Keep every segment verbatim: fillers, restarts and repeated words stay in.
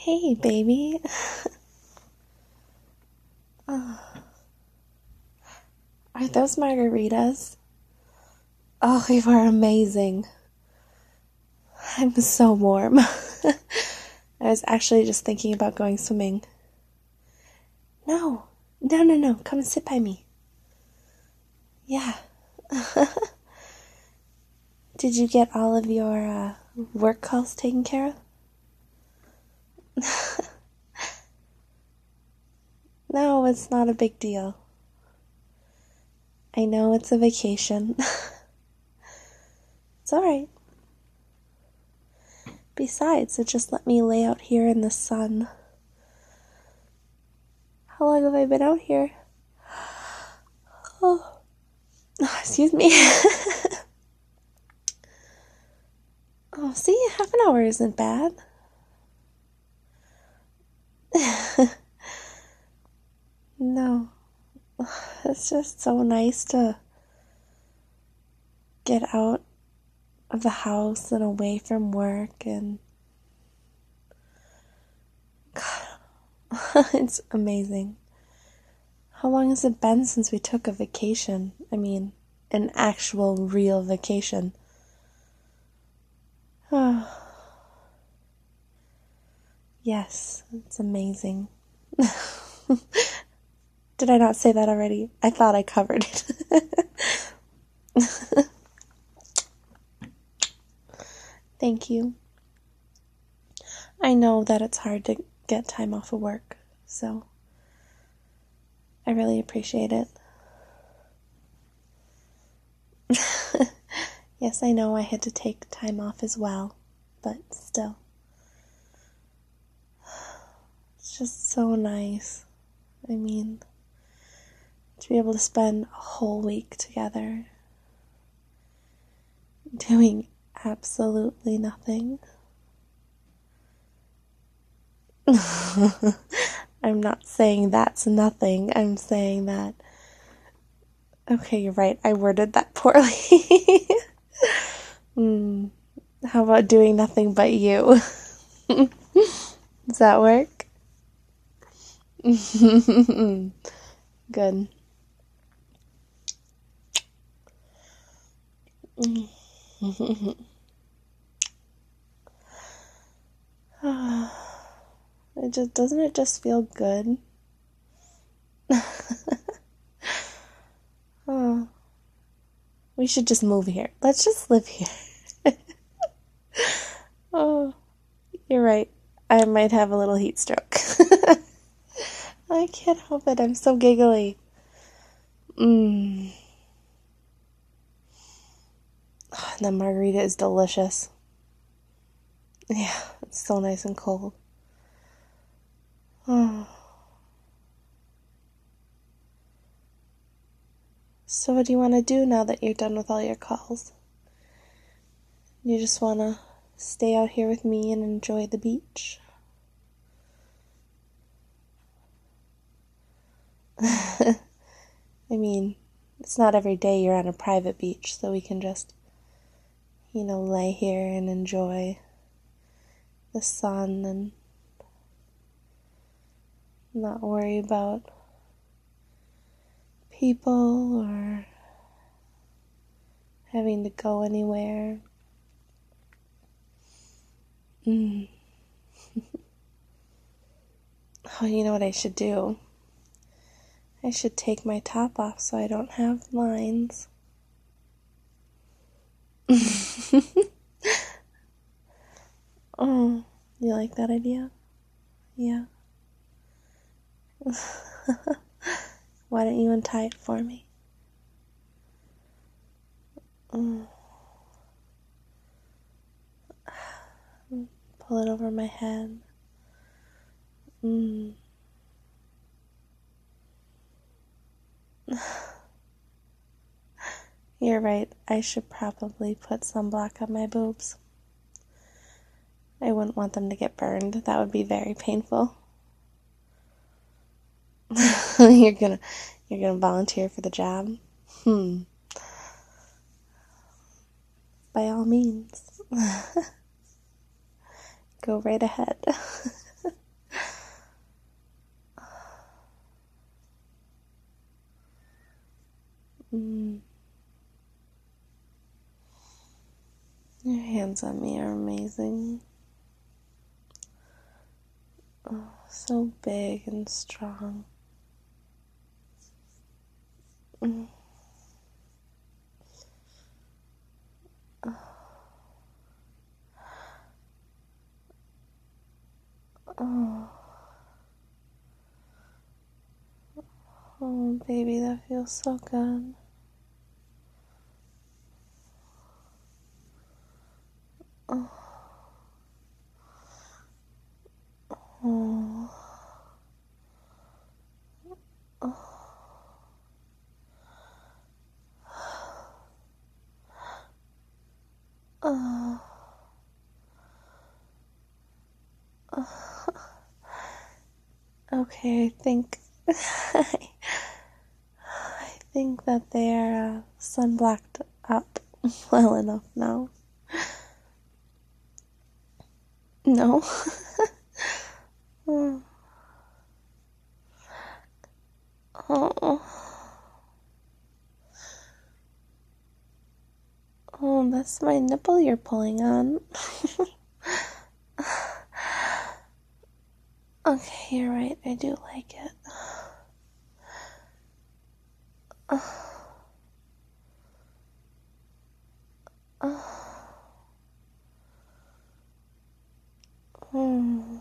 Hey, baby. Oh, are those margaritas? Oh, you are amazing. I'm so warm. I was actually just thinking about going swimming. No, no, no, no. Come and sit by me. Yeah. Did you get all of your uh, work calls taken care of? No, it's not a big deal. I know it's a vacation. It's alright. Besides, it just let me lay out here in the sun. How long have I been out here? Oh, excuse me. Oh, see, half an hour isn't bad. No, it's just so nice to get out of the house and away from work, and God, it's amazing. How long has it been since we took a vacation? I mean, an actual, real vacation. Oh, yes, it's amazing. Did I not say that already? I thought I covered it. Thank you. I know that it's hard to get time off of work, so I really appreciate it. Yes, I know I had to take time off as well, but still. It's just so nice. I mean, to be able to spend a whole week together doing absolutely nothing. I'm not saying that's nothing. I'm saying that... Okay, you're right. I worded that poorly. mm, how about doing nothing but you? Does that work? Good. It just doesn't it just feel good? Oh, we should just move here. Let's just live here. Oh, you're right. I might have a little heat stroke. I can't help it. I'm so giggly. Mmm. Oh, and the margarita is delicious. Yeah, it's so nice and cold. Oh. So what do you want to do now that you're done with all your calls? You just want to stay out here with me and enjoy the beach? I mean, it's not every day you're on a private beach, so we can just, you know, lay here and enjoy the sun and not worry about people or having to go anywhere. Mm. Oh, you know what I should do? I should take my top off so I don't have lines. Oh, you like that idea? Yeah. Why don't you untie it for me? Mm. Pull it over my head. Mm. You're right. I should probably put sunblock on my boobs. I wouldn't want them to get burned. That would be very painful. you're gonna, you're gonna volunteer for the job? Hmm. By all means. Go right ahead. Mm. Your hands on me are amazing. Oh, so big and strong. Mm. Oh. Oh, baby, that feels so good. Oh. Oh. Oh. Oh. Okay, I think I think that they're uh, sunblocked up well enough now. No. Oh. Oh. Oh, that's my nipple you're pulling on. Okay, you're right. I do like it. Oh. Oh. Hmm.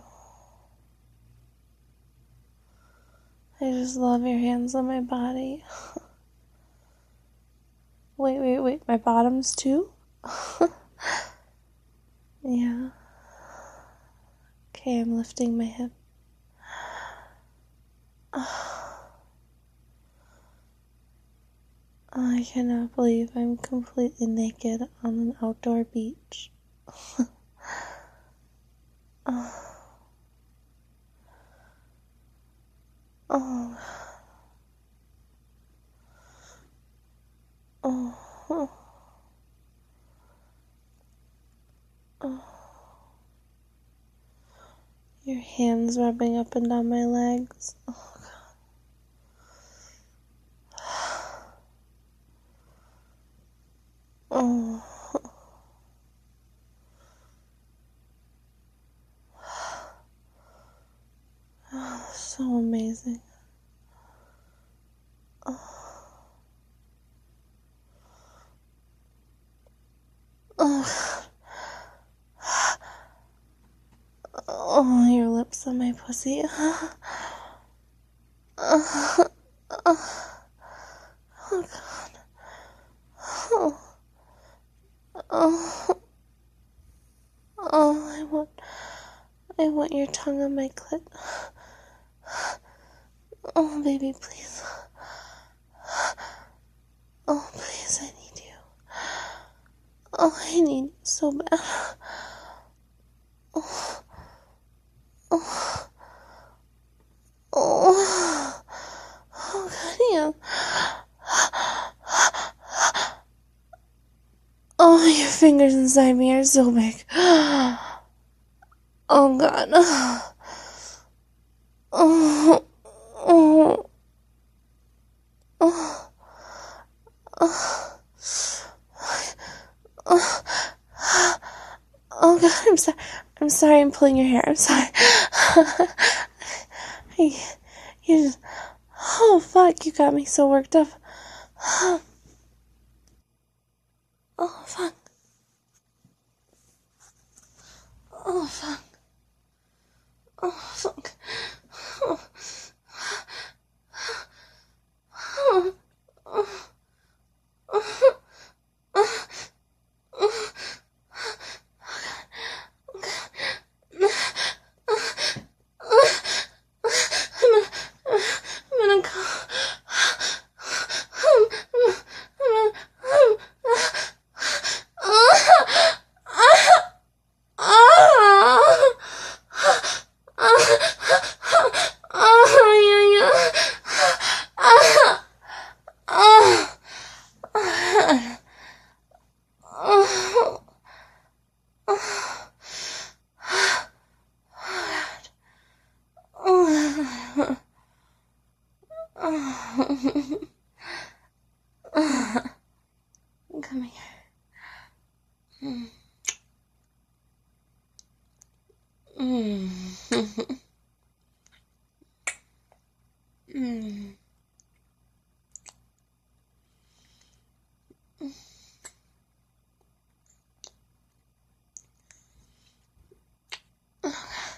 I just love your hands on my body. Wait, wait, wait. My bottoms too? Yeah. Okay, I'm lifting my hip. I cannot believe I'm completely naked on an outdoor beach. Oh. Oh. Oh. Oh. Your hands rubbing up and down my legs. Oh, God. Oh. Oh, so amazing. Oh. Oh. Oh, your lips on my pussy. Oh, oh, oh God. Oh, oh, oh, I want, I want your tongue on my clit. Oh, baby, please. Oh, please, I need you. Oh, I need you so bad. Oh, oh, oh, oh, God, yeah. Oh, your fingers inside me are so big. Oh, God. Oh, oh, oh, oh, oh, oh, God, I'm sorry. I'm sorry I'm pulling your hair. I'm sorry. You just, oh, fuck, you got me so worked up. Oh, fuck. Oh, fuck. Oh, fuck. Oh, oh, oh, oh, oh, oh. I'm gonna go.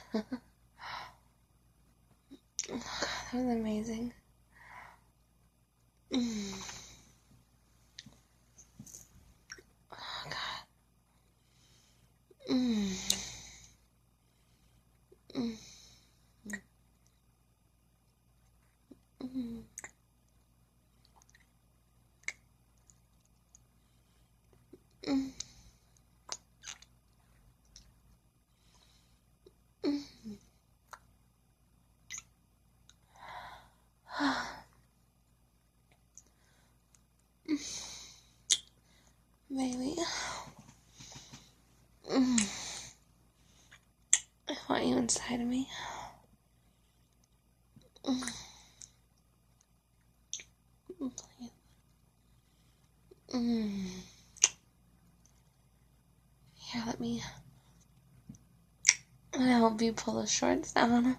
Oh, God, that was amazing. Mm. Oh, God. Mm. Mm. Mm. Mm. Mm. Baby. Mm. I want you inside of me. Mm. Please. Mm. Here, let me. I'm gonna help you pull the shorts down.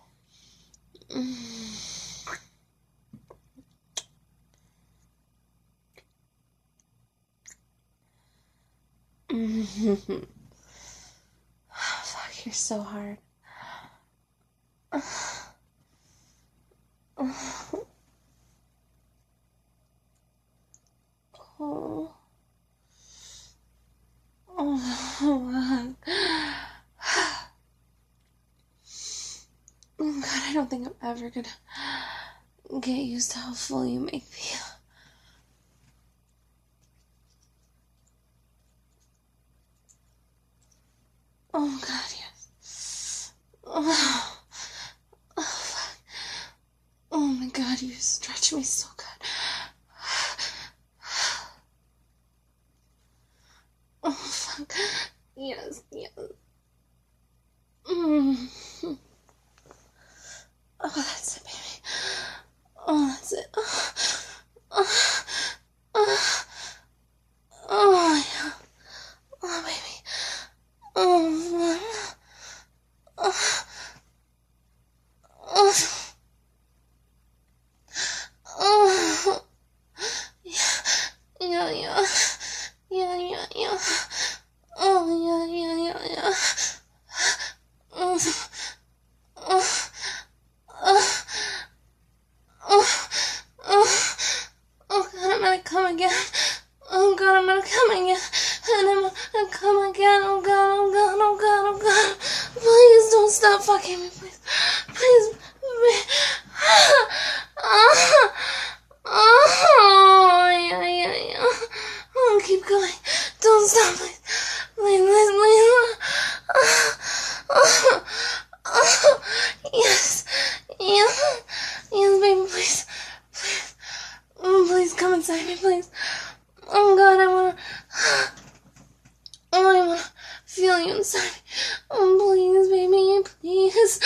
Mm. Mm-hmm. Oh, fuck, you're so hard. Oh. Oh, oh, God, I don't think I'm ever gonna get used to how full you make me. Oh, God, yes. Oh, oh, fuck. Oh, my God, you stretch me so good. Oh, fuck. Yes, yes. Mm. Oh, that's it, baby. Oh, that's it. Oh, oh, oh, oh, yeah. Oh, baby. Oh, oh, oh, oh. Yeah, yeah, yeah. Yeah, yeah, yeah. Oh, yeah, yeah, yeah, yeah. Oh, oh, oh, oh, oh. Oh, God, I'm gonna come again. Oh, God, I'm gonna come again. And I'm gonna come again. Oh, God, oh, God, oh, God, oh, God. Please don't stop fucking me, please. Please. Please. Oh, oh, yeah, yeah, yeah. Oh, keep going. Don't stop, please. Please, please, please. Oh, oh, yes. Yes. Yes, baby, please. Please. Oh, please come inside me, please. Oh, God, I wanna. Oh, I wanna feel you inside me. Oh, please, baby, please.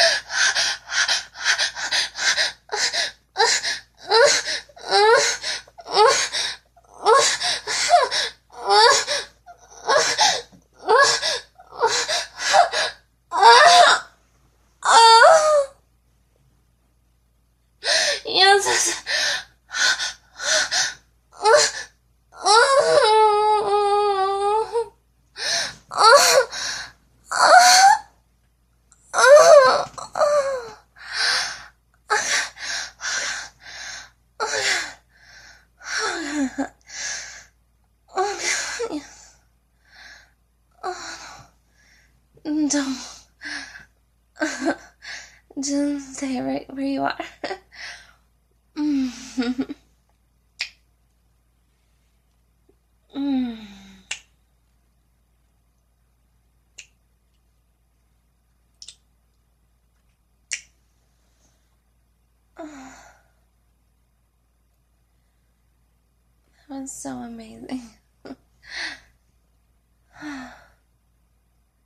Yes. Don't. Just stay right where you are. Mm. Mm. That was so amazing.